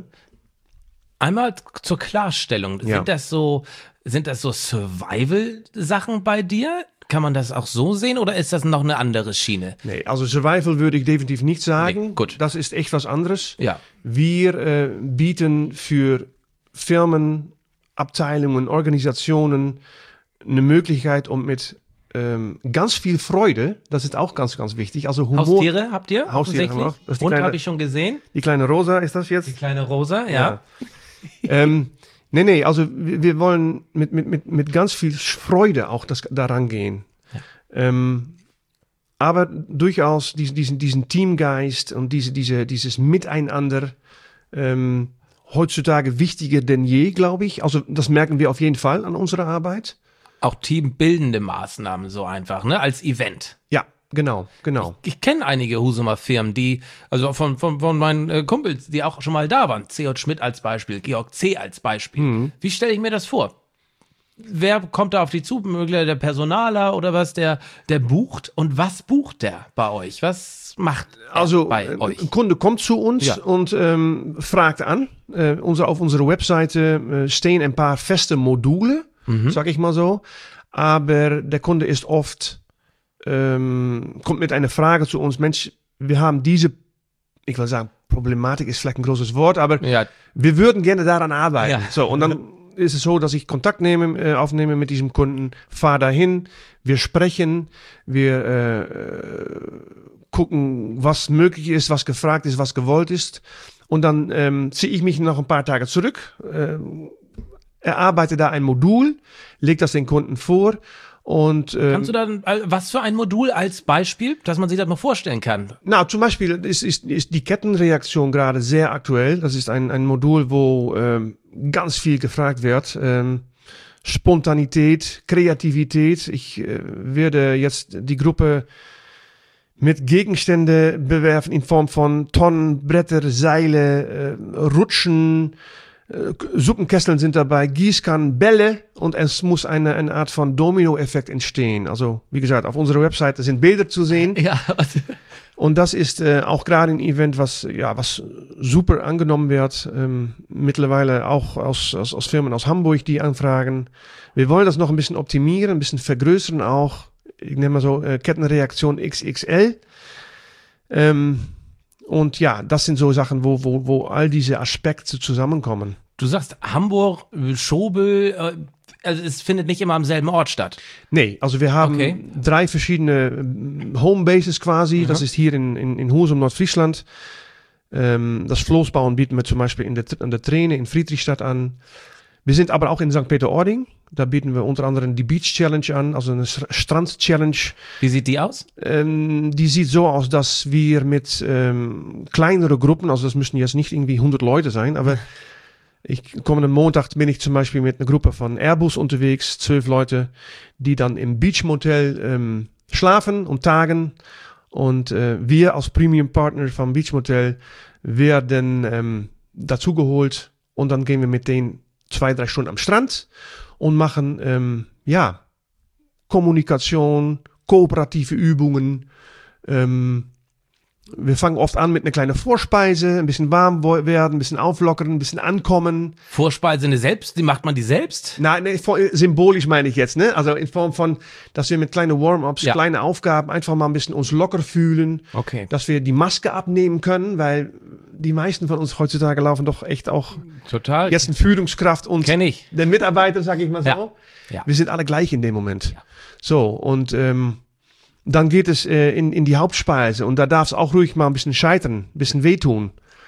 Speaker 1: Einmal zur Klarstellung.
Speaker 3: Ja.
Speaker 1: Sind das so, sind das so Survival-Sachen bei dir? Kann man das auch so sehen oder ist das noch eine andere Schiene?
Speaker 3: Nee, also Survival würde ich definitiv nicht sagen.
Speaker 1: Nee, gut.
Speaker 3: Das ist echt was anderes.
Speaker 1: Ja.
Speaker 3: Wir äh, bieten für Firmen, Abteilungen, Organisationen eine Möglichkeit, um mit ähm, ganz viel Freude, das ist auch ganz, ganz wichtig. Also Humor.
Speaker 1: Haustiere habt ihr?
Speaker 3: Haustiere haben wir auch. Das ist die
Speaker 1: Und
Speaker 3: kleine-
Speaker 1: habe ich schon gesehen.
Speaker 3: Die kleine Rosa ist das jetzt?
Speaker 1: Die kleine Rosa, ja.
Speaker 3: ähm, nee, nee, also wir, wir wollen mit, mit, mit, mit ganz viel Freude auch das, daran gehen.
Speaker 1: Ja.
Speaker 3: Ähm, aber durchaus diesen, diesen, diesen Teamgeist und diese, diese, dieses Miteinander ähm, heutzutage wichtiger denn je, glaube ich. Also das merken wir auf jeden Fall an unserer Arbeit.
Speaker 1: Auch teambildende Maßnahmen so einfach, ne? Als Event.
Speaker 3: Ja, genau, genau.
Speaker 1: Ich kenne einige Husumer Firmen, die, also von, von, von meinen äh, Kumpels, die auch schon mal da waren. C J. Schmidt als Beispiel, Georg C. als Beispiel.
Speaker 3: Mhm.
Speaker 1: Wie stelle ich mir das vor? Wer kommt da auf die zu? Möglicherweise der Personaler oder was? Der, der bucht? Und was bucht der bei euch? Was macht er
Speaker 3: Also
Speaker 1: bei
Speaker 3: äh,
Speaker 1: euch?
Speaker 3: ein Kunde kommt zu uns
Speaker 1: Ja.
Speaker 3: und ähm, fragt an. Äh, unser, auf unserer Webseite äh, stehen ein paar feste Module,
Speaker 1: Mhm.
Speaker 3: sag ich mal so. Aber der Kunde ist oft, ähm, kommt mit einer Frage zu uns, Mensch, wir haben diese, ich will sagen, Problematik ist vielleicht ein großes Wort, aber
Speaker 1: Ja,
Speaker 3: wir würden gerne daran arbeiten.
Speaker 1: Ja.
Speaker 3: So, und dann ist es so, dass ich Kontakt nehme, äh, aufnehme mit diesem Kunden, fahre dahin, wir sprechen, wir äh, äh, gucken, was möglich ist, was gefragt ist, was gewollt ist. Und dann ähm, ziehe ich mich noch ein paar Tage zurück, äh, erarbeite da ein Modul, lege das den Kunden vor und ähm,
Speaker 1: kannst du dann, äh, was für ein Modul als Beispiel, dass man sich das mal vorstellen kann?
Speaker 3: na, zum Beispiel ist, ist, ist die Kettenreaktion gerade sehr aktuell. Das ist ein, ein Modul, wo ähm, ganz viel gefragt wird. Ähm, Spontanität, Kreativität. Ich äh, werde jetzt die Gruppe mit Gegenstände bewerfen in Form von Tonnen, Bretter, Seile, äh, Rutschen, äh, Suppenkesseln sind dabei, Gießkannen, Bälle und es muss eine, eine Art von Domino-Effekt entstehen. Also wie gesagt, auf unserer Webseite sind Bilder zu sehen.
Speaker 1: Ja,
Speaker 3: Und das ist äh, auch gerade ein Event, was ja was super angenommen wird. Ähm, mittlerweile auch aus, aus, aus Firmen aus Hamburg, die anfragen. Wir wollen das noch ein bisschen optimieren, ein bisschen vergrößern auch. Ich nenne mal so äh, Kettenreaktion X X L. Ähm, und ja, das sind so Sachen, wo, wo, wo all diese Aspekte zusammenkommen.
Speaker 1: du sagst Hamburg, Schobel, äh, also es findet nicht immer am selben Ort statt.
Speaker 3: Nee, also wir haben
Speaker 1: Okay.
Speaker 3: drei verschiedene ähm, Homebases quasi. Das ist hier in, in, in Husum, Nordfriesland. Ähm, das Floßbauen bieten wir zum Beispiel in der, in der Träne in Friedrichstadt an. Wir sind aber auch in Sankt Peter-Ording. Da bieten wir unter anderem die Beach Challenge an, also eine S- Strand Challenge.
Speaker 1: Wie sieht die aus?
Speaker 3: Ähm, die sieht so aus, dass wir mit ähm, kleineren Gruppen, also das müssen jetzt nicht irgendwie hundert Leute sein, aber ich kommenden Montag bin ich zum Beispiel mit einer Gruppe von Airbus unterwegs, zwölf Leute, die dann im Beach Motel ähm, schlafen und tagen. Und äh, wir als Premium Partner vom Beach Motel werden ähm, dazugeholt und dann gehen wir mit denen zwei, drei Stunden am Strand und machen ähm, ja Kommunikation, kooperative Übungen. Ähm, wir fangen oft an mit einer kleinen Vorspeise, ein bisschen warm wo- werden, ein bisschen auflockern, ein bisschen ankommen.
Speaker 1: Vorspeise eine selbst, die macht man die selbst?
Speaker 3: Nein, nee, vor- symbolisch meine ich jetzt, ne? Also in Form von, dass wir mit kleinen Warm-ups,
Speaker 1: Ja.
Speaker 3: kleine Aufgaben einfach mal ein bisschen uns locker fühlen,
Speaker 1: Okay.
Speaker 3: dass wir die Maske abnehmen können, weil die meisten von uns heutzutage laufen doch echt auch
Speaker 1: Total.
Speaker 3: jetzt in Führungskraft und
Speaker 1: Kenn ich.
Speaker 3: der Mitarbeiter, sag ich mal so.
Speaker 1: Ja. Ja.
Speaker 3: Wir sind alle gleich in dem Moment.
Speaker 1: Ja.
Speaker 3: So, und ähm, dann geht es äh, in, in die Hauptspeise und da darf es auch ruhig mal ein bisschen scheitern, ein bisschen wehtun.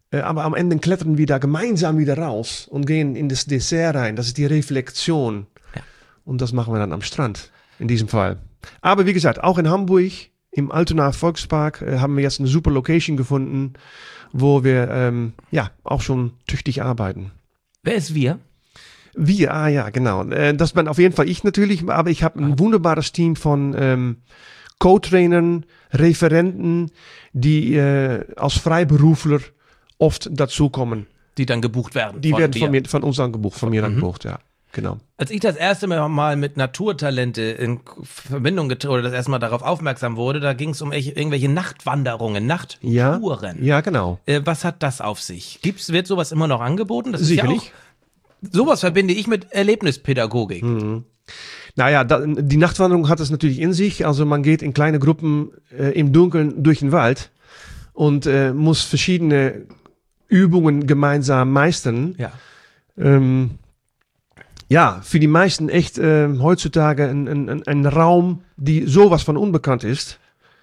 Speaker 3: Äh, aber am Ende klettern wir da gemeinsam wieder raus und gehen in das Dessert rein. Das ist die Reflexion.
Speaker 2: Ja.
Speaker 3: Und das machen wir dann am Strand, in diesem Fall. Aber wie gesagt, auch in Hamburg, im Altona Volkspark, äh, haben wir jetzt eine super Location gefunden, wo wir ähm, ja auch schon tüchtig arbeiten.
Speaker 2: Wer ist wir?
Speaker 3: Wir, ah ja, genau. Äh, das bin auf jeden Fall ich natürlich, aber ich habe ein wunderbares Team von ähm, Co-Trainern, Referenten, die äh, als Freiberufler oft dazukommen.
Speaker 2: Die dann gebucht werden.
Speaker 3: Die
Speaker 2: von
Speaker 3: werden
Speaker 2: dir.
Speaker 3: von, mir, von uns dann gebucht, von mir dann
Speaker 2: Mhm.
Speaker 3: gebucht, ja, genau.
Speaker 2: Als ich das erste Mal mit Naturtalente in Verbindung getreten oder das erste Mal darauf aufmerksam wurde, da ging es um echt- irgendwelche Nachtwanderungen,
Speaker 3: Ja,
Speaker 2: Nachttouren.
Speaker 3: ja, genau.
Speaker 2: Äh, was hat das auf sich? Gibt's, wird sowas immer noch angeboten? Das
Speaker 3: Sicherlich.
Speaker 2: Ist ja auch, sowas verbinde ich mit Erlebnispädagogik.
Speaker 3: Mhm. Naja, da, die Nachtwanderung hat es natürlich in sich. Also man geht in kleine Gruppen äh, im Dunkeln durch den Wald und äh, muss verschiedene Übungen gemeinsam meistern.
Speaker 2: Ja.
Speaker 3: Ähm, ja, für die meisten echt äh, heutzutage ein, ein, ein Raum, die sowas von unbekannt ist.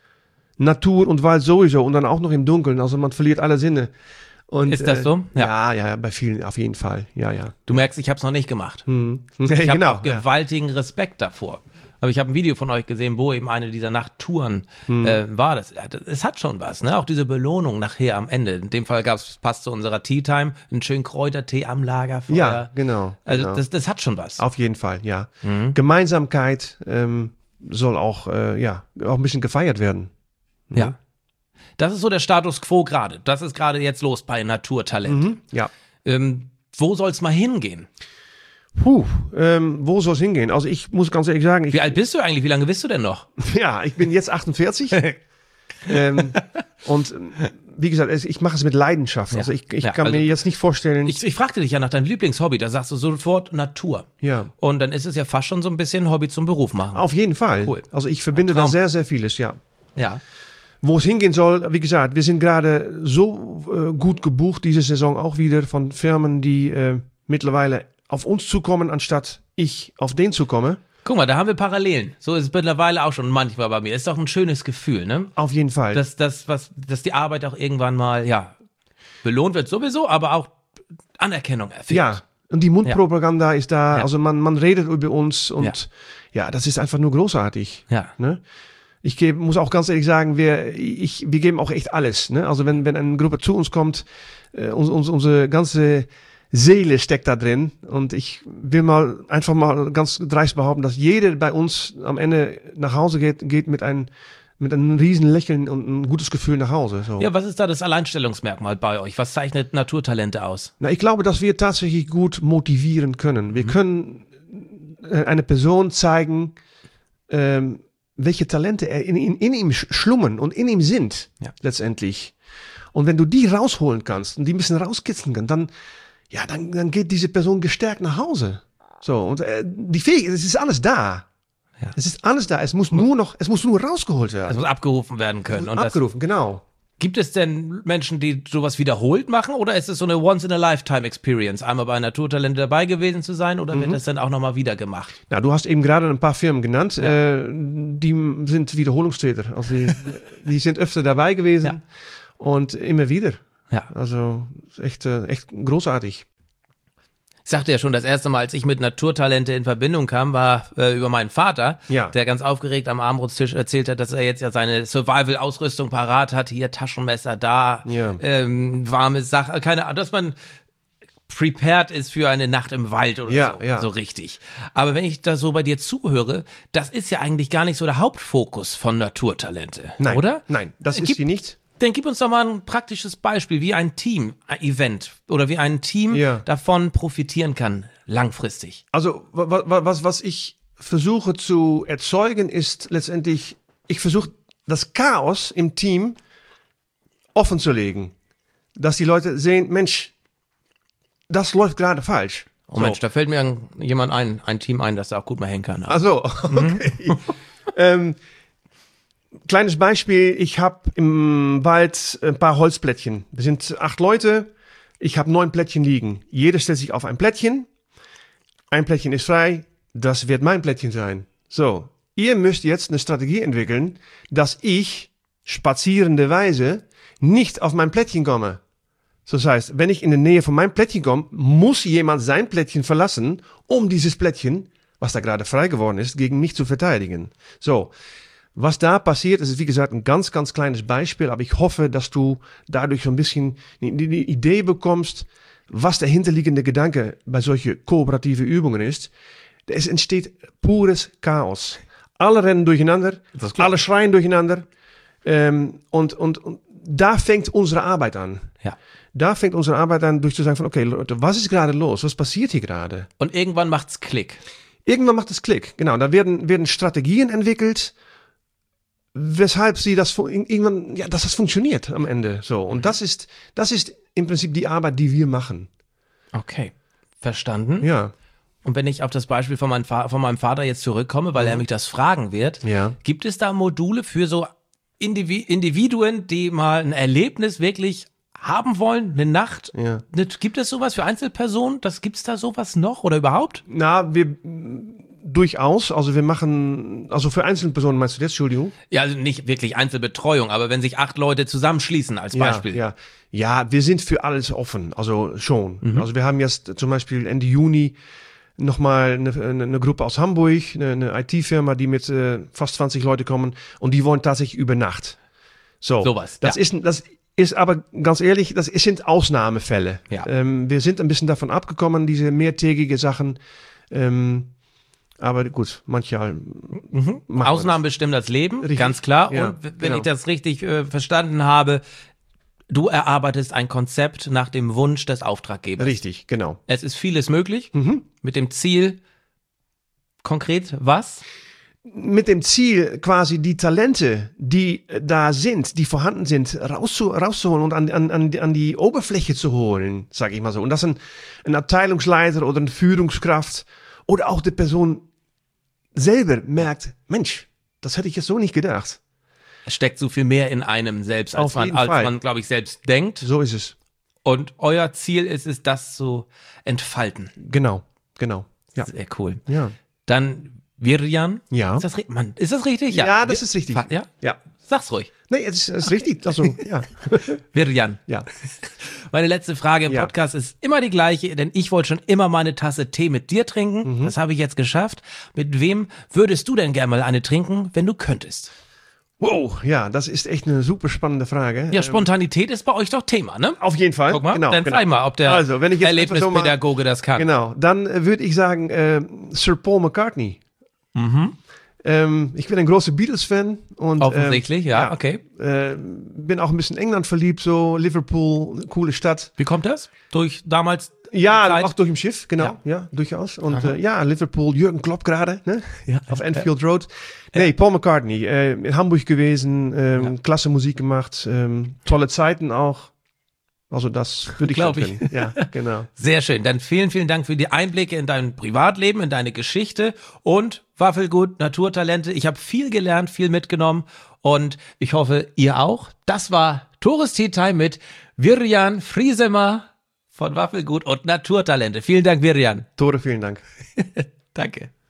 Speaker 3: Natur und Wald sowieso und dann auch noch im Dunkeln. Also man verliert alle Sinne. Und,
Speaker 2: Ist das so?
Speaker 3: Äh, ja. ja, ja, bei vielen auf jeden Fall. Ja, ja.
Speaker 2: Du merkst, ich habe es noch nicht gemacht.
Speaker 3: Hm.
Speaker 2: Ich
Speaker 3: Hey,
Speaker 2: habe
Speaker 3: genau.
Speaker 2: auch gewaltigen Respekt davor. Aber ich habe ein Video von euch gesehen, wo eben eine dieser Nachttouren
Speaker 3: Hm.
Speaker 2: äh, war. Das, es hat schon was, ne? Auch diese Belohnung nachher am Ende. In dem Fall gab's, passt zu unserer Tea Time, einen schönen Kräutertee am Lagerfeuer.
Speaker 3: Ja, genau.
Speaker 2: Also
Speaker 3: genau.
Speaker 2: das, das hat schon was.
Speaker 3: Auf jeden Fall, ja.
Speaker 2: Mhm.
Speaker 3: Gemeinsamkeit ähm, soll auch, äh, ja, auch ein bisschen gefeiert werden.
Speaker 2: Ja. Das ist so der Status quo gerade. Das ist gerade jetzt los bei Naturtalent.
Speaker 3: Mhm. Ja.
Speaker 2: Ähm, wo soll's mal hingehen?
Speaker 3: Puh, ähm, wo soll es hingehen? Also ich muss ganz ehrlich sagen, ich,
Speaker 2: Wie alt bist du eigentlich? Wie lange bist du denn noch?
Speaker 3: ja, ich bin jetzt achtundvierzig. ähm, und ähm, wie gesagt, es- ich mache es mit Leidenschaft.
Speaker 2: Ja.
Speaker 3: Also ich, ich
Speaker 2: Ja,
Speaker 3: kann
Speaker 2: also
Speaker 3: mir jetzt nicht vorstellen.
Speaker 2: Ich, ich fragte dich ja nach deinem Lieblingshobby. Da sagst du sofort Natur.
Speaker 3: ja,
Speaker 2: Und dann ist es ja fast schon so ein bisschen Hobby zum Beruf machen.
Speaker 3: auf jeden Fall.
Speaker 2: Cool.
Speaker 3: Also ich verbinde da
Speaker 2: Traum.
Speaker 3: sehr, sehr vieles, ja.
Speaker 2: Ja.
Speaker 3: Wo es hingehen soll, wie gesagt, wir sind gerade so äh, gut gebucht diese Saison auch wieder von Firmen, die äh, mittlerweile auf uns zukommen, anstatt ich auf den zukomme.
Speaker 2: Guck mal, da haben wir Parallelen. So ist es mittlerweile auch schon manchmal bei mir. Ist doch ein schönes Gefühl, ne?
Speaker 3: Auf jeden Fall.
Speaker 2: Dass, dass, was, dass die Arbeit auch irgendwann mal, ja, belohnt wird sowieso, aber auch Anerkennung erfährt.
Speaker 3: Ja, und die Mundpropaganda ist da,
Speaker 2: Ja.
Speaker 3: also man, man redet über uns und
Speaker 2: Ja.
Speaker 3: ja, das ist einfach nur großartig.
Speaker 2: Ja.
Speaker 3: Ne? Ich gebe, muss auch ganz ehrlich sagen, wir, ich, wir geben auch echt alles. Ne? Also wenn, wenn eine Gruppe zu uns kommt, äh, uns, uns, unsere ganze Seele steckt da drin und ich will mal einfach mal ganz dreist behaupten, dass jeder bei uns am Ende nach Hause geht, geht mit einem mit einem riesen Lächeln und ein gutes Gefühl nach Hause. So.
Speaker 2: Ja, was ist da das Alleinstellungsmerkmal bei euch? Was zeichnet Naturtalente aus?
Speaker 3: Na, ich glaube, dass wir tatsächlich gut motivieren können. Wir können äh, eine Person zeigen, ähm, welche Talente er in, in, in ihm sch- schlummern und in ihm sind,
Speaker 2: Ja.
Speaker 3: letztendlich. Und wenn du die rausholen kannst und die ein bisschen rauskitzeln kannst, dann, ja, dann, dann geht diese Person gestärkt nach Hause. So, und äh, die Fähigkeit, es ist alles da.
Speaker 2: Ja.
Speaker 3: Es ist alles da. Es muss nur noch, es muss nur rausgeholt
Speaker 2: Es
Speaker 3: werden.
Speaker 2: muss abgerufen werden können. Und das,
Speaker 3: Abgerufen, genau.
Speaker 2: gibt es denn Menschen, die sowas wiederholt machen oder ist es so eine Once-in-a-Lifetime-Experience, einmal bei Naturtalente dabei gewesen zu sein oder wird das dann auch nochmal wieder gemacht?
Speaker 3: Na, du hast eben gerade ein paar Firmen genannt, äh, die sind Wiederholungstäter. Also die, die sind öfter dabei gewesen
Speaker 2: Ja.
Speaker 3: und immer wieder.
Speaker 2: Ja.
Speaker 3: Also ist echt, äh, echt großartig.
Speaker 2: Ich sagte ja schon, das erste Mal, als ich mit Naturtalente in Verbindung kam, war äh, über meinen Vater,
Speaker 3: Ja.
Speaker 2: der ganz aufgeregt am Abendbrotstisch erzählt hat, dass er jetzt ja seine Survival-Ausrüstung parat hat. Hier Taschenmesser da,
Speaker 3: Ja.
Speaker 2: ähm, warme Sachen, keine Ahnung, dass man prepared ist für eine Nacht im Wald oder
Speaker 3: Ja,
Speaker 2: so,
Speaker 3: ja.
Speaker 2: so richtig. Aber wenn ich da so bei dir zuhöre, das ist ja eigentlich gar nicht so der Hauptfokus von Naturtalente,
Speaker 3: Nein,
Speaker 2: oder?
Speaker 3: Nein, das ist
Speaker 2: Gib-
Speaker 3: sie nicht.
Speaker 2: Dann gib uns doch mal ein praktisches Beispiel, wie ein Team-Event oder wie ein Team
Speaker 3: Ja.
Speaker 2: davon profitieren kann, langfristig.
Speaker 3: Also wa- wa- was, was ich versuche zu erzeugen, ist letztendlich, ich versuche das Chaos im Team offen zu legen. Dass die Leute sehen, Mensch, das läuft gerade falsch.
Speaker 2: Oh Mensch, da fällt mir ein- jemand ein, ein Team ein, das da auch gut mal hängen kann.
Speaker 3: Also, okay. ähm, kleines Beispiel, ich habe im Wald ein paar Holzplättchen. Wir sind acht Leute, ich habe neun Plättchen liegen. Jeder stellt sich auf ein Plättchen. Ein Plättchen ist frei, das wird mein Plättchen sein. So, ihr müsst jetzt eine Strategie entwickeln, dass ich spazierenderweise nicht auf mein Plättchen komme. So, das heißt, wenn ich in die Nähe von meinem Plättchen komme, muss jemand sein Plättchen verlassen, um dieses Plättchen, was da gerade frei geworden ist, gegen mich zu verteidigen. So, was da passiert, ist wie gesagt ein ganz, ganz kleines Beispiel, aber ich hoffe, dass du dadurch so ein bisschen die, die Idee bekommst, was der hinterliegende Gedanke bei solchen kooperativen Übungen ist. Es entsteht pures Chaos. Alle rennen durcheinander, alle schreien durcheinander ähm, und, und, und da fängt unsere Arbeit an.
Speaker 1: Ja.
Speaker 3: Da fängt unsere Arbeit an, durch zu sagen von, okay, Leute, was ist gerade los? Was passiert hier gerade?
Speaker 1: Und irgendwann macht's Klick.
Speaker 3: Irgendwann macht es Klick, genau. Da werden, werden Strategien entwickelt, weshalb sie das irgendwann, ja, dass das funktioniert am Ende. So. Und das ist, das ist im Prinzip die Arbeit, die wir machen.
Speaker 1: Okay. Verstanden.
Speaker 3: Ja.
Speaker 1: Und wenn ich auf das Beispiel von, mein von meinem Vater jetzt zurückkomme, weil er mich das fragen wird,
Speaker 3: Ja.
Speaker 1: gibt es da Module für so Indivi- Individuen, die mal ein Erlebnis wirklich haben wollen, eine Nacht?
Speaker 3: Ja.
Speaker 1: Ne, gibt es sowas für Einzelpersonen? Das gibt's da sowas noch oder überhaupt?
Speaker 3: Na, wir durchaus, also wir machen, also für einzelne Personen meinst du das, Entschuldigung?
Speaker 1: Ja, also nicht wirklich Einzelbetreuung, aber wenn sich acht Leute zusammenschließen als Beispiel.
Speaker 3: Ja, ja. Ja, wir sind für alles offen, also schon.
Speaker 1: Mhm.
Speaker 3: Also wir haben jetzt zum Beispiel Ende Juni nochmal eine, eine, eine Gruppe aus Hamburg, eine, eine I T-Firma, die mit äh, fast zwanzig Leute kommen und die wollen tatsächlich über Nacht. So,
Speaker 1: Sowas,
Speaker 3: das
Speaker 1: ja.
Speaker 3: ist, das ist aber ganz ehrlich, das sind Ausnahmefälle.
Speaker 1: Ja.
Speaker 3: Ähm, wir sind ein bisschen davon abgekommen, diese mehrtägige Sachen. Ähm, aber gut, manchmal.
Speaker 1: Mhm. Ausnahmen bestimmen das Leben,
Speaker 3: Richtig.
Speaker 1: ganz klar.
Speaker 3: Ja,
Speaker 1: Und w- wenn
Speaker 3: genau.
Speaker 1: ich das richtig äh, verstanden habe, du erarbeitest ein Konzept nach dem Wunsch des Auftraggebers.
Speaker 3: Richtig, genau.
Speaker 1: Es ist vieles möglich,
Speaker 3: Mhm.
Speaker 1: mit dem Ziel, konkret was?
Speaker 3: Mit dem Ziel, quasi die Talente, die da sind, die vorhanden sind, rauszu, rauszuholen und an, an, an, die- an die Oberfläche zu holen, sage ich mal so. Und das ein, ein Abteilungsleiter oder eine Führungskraft oder auch die Person selber merkt, Mensch, das hätte ich jetzt so nicht gedacht.
Speaker 1: Es steckt so viel mehr in einem selbst, als
Speaker 3: Auf
Speaker 1: man,
Speaker 3: jeden
Speaker 1: als
Speaker 3: Fall.
Speaker 1: man glaube ich, selbst denkt.
Speaker 3: So ist es.
Speaker 1: Und euer Ziel ist es, das zu entfalten.
Speaker 3: Genau, genau. Ja.
Speaker 1: Sehr cool.
Speaker 3: Ja.
Speaker 1: Dann Virjan.
Speaker 3: Ja.
Speaker 1: Ist das, ri- Mann, ist das richtig?
Speaker 3: Ja, das ist richtig.
Speaker 1: Ja?
Speaker 3: Ja.
Speaker 1: Sag's ruhig.
Speaker 3: Nee, es ist, es ist richtig. Also, ja.
Speaker 1: Virjan.
Speaker 3: Ja.
Speaker 1: Meine letzte Frage im
Speaker 3: Ja.
Speaker 1: Podcast ist immer die gleiche, denn ich wollte schon immer mal eine Tasse Tee mit dir trinken.
Speaker 3: Mhm.
Speaker 1: Das habe ich jetzt geschafft. Mit wem würdest du denn gerne mal eine trinken, wenn du könntest?
Speaker 3: Wow, ja, das ist echt eine super spannende Frage.
Speaker 1: Ja, Spontanität ist bei euch doch Thema, ne?
Speaker 3: Auf jeden Fall.
Speaker 1: Guck mal,
Speaker 3: genau,
Speaker 1: dann
Speaker 3: genau.
Speaker 1: zeig mal, ob der
Speaker 3: Also, wenn ich jetzt einfach so mal-
Speaker 1: Erlebnispädagoge das kann.
Speaker 3: Genau, dann äh, würde ich sagen äh, Sir Paul McCartney.
Speaker 1: Mhm.
Speaker 3: Ähm, ich bin ein großer Beatles-Fan. und
Speaker 1: Offensichtlich,
Speaker 3: ähm,
Speaker 1: ja, okay.
Speaker 3: Äh, bin auch ein bisschen England verliebt, so Liverpool, eine coole Stadt.
Speaker 1: Wie kommt das? Durch damals
Speaker 3: Ja,
Speaker 1: die Zeit?
Speaker 3: auch durch im Schiff, genau.
Speaker 1: Ja.
Speaker 3: Ja, durchaus. Und äh, ja, Liverpool, Jürgen Klopp gerade, ne?
Speaker 1: Ja.
Speaker 3: Auf Anfield Road. Nee, Paul McCartney, äh, in Hamburg gewesen, ähm, klasse Musik gemacht, ähm, tolle Zeiten auch. Also das würde ich
Speaker 1: Glaub
Speaker 3: schon
Speaker 1: ich.
Speaker 3: können. Ja, genau.
Speaker 1: Sehr schön. Dann vielen, vielen Dank für die Einblicke in dein Privatleben, in deine Geschichte und Waffelgut, Naturtalente. Ich habe viel gelernt, viel mitgenommen und ich hoffe, ihr auch. Das war Tores Tea Time mit Virjan Friesemer von Waffelgut und Naturtalente. Vielen Dank, Virjan.
Speaker 3: Tore, vielen Dank.
Speaker 1: Danke.